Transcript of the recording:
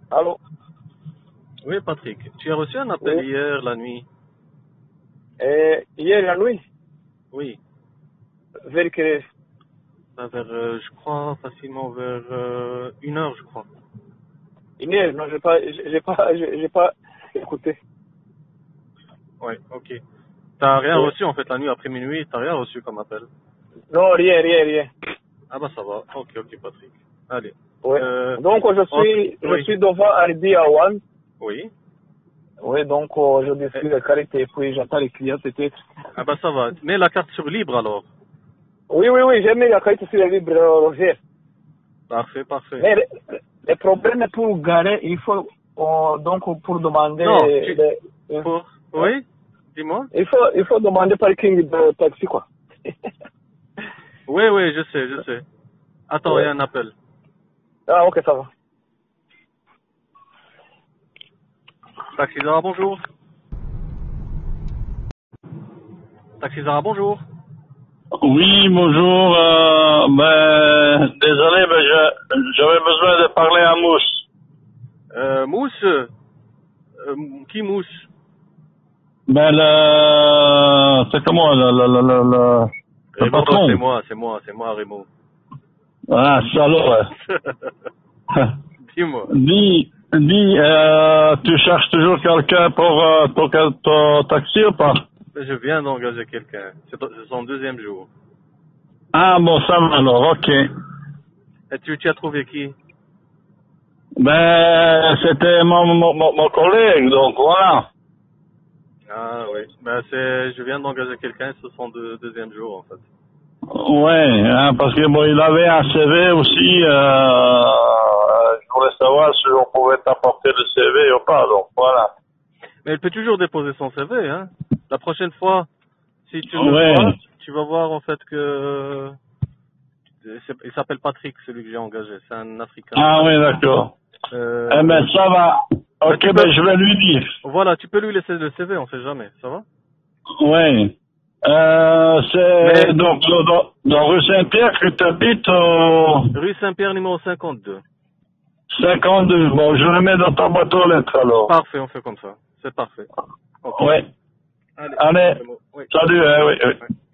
Allô? Oui, Patrick. Tu as reçu un appel Oui. hier, la nuit? Hier la nuit, Oui. vers que Vers, je crois, facilement vers 1 heure, je crois. une heure, non, j'ai pas écouté. Oui, ok. T'as rien Oui. reçu, en fait, la nuit après minuit, t'as rien reçu comme appel? Non, rien. Ah bah ça va. Ok, Patrick. Allez. Oui. Donc, je Oui. suis devant Ardi Awan. Oui. Oui, donc, je Eh, discute la carte et puis j'attends les clients peut-être. Ah bah ça va. Mets la carte sur libre alors. Oui, j'ai mis la carte sur le libre, Roger. Parfait. Mais le problème est pour garer, il faut, donc, pour demander, Non, hein? Oui? Dis-moi. Il faut demander parking de taxi, quoi. Oui, je sais. Attends, il y a Ouais. un appel. Ah, ok, ça va. Taxi Zara, bonjour. Taxi Zara, bonjour. Oui, bonjour. Désolé, mais j'avais besoin de parler à Mousse. Mousse? Qui Mousse? C'est comment le Raymond, patron? c'est moi, Raymond. Ah, salaud. Ouais. Dis-moi. Dis, tu cherches toujours quelqu'un pour ton taxi ou pas? Je viens d'engager quelqu'un. C'est son deuxième jour. Ah bon, ça va alors, ok. Et tu as trouvé qui? C'était mon collègue, donc voilà. Ah oui. Ben je viens d'engager quelqu'un, c'est son deuxième jour en fait. Ouais, hein, parce que bon, il avait un CV aussi. Je voulais savoir si on pouvait t'apporter le CV ou pas. Donc voilà. Mais elle peut toujours déposer son CV, hein. La prochaine fois, si tu le Ouais. vois, tu vas voir en fait que il s'appelle Patrick, celui que j'ai engagé. C'est un Africain. Ah oui, d'accord. Eh ben ça va. Ok, je vais lui dire. Voilà, tu peux lui laisser le CV, on sait jamais. Ça va? Ouais. C'est donc dans rue Saint-Pierre que tu habites au Rue Saint-Pierre, numéro 52. 52. Bon, je le mets dans ta boîte aux lettres alors. Parfait, on fait comme ça. C'est parfait. Okay. Ouais. Allez. Allez. Oui. Salut, oui.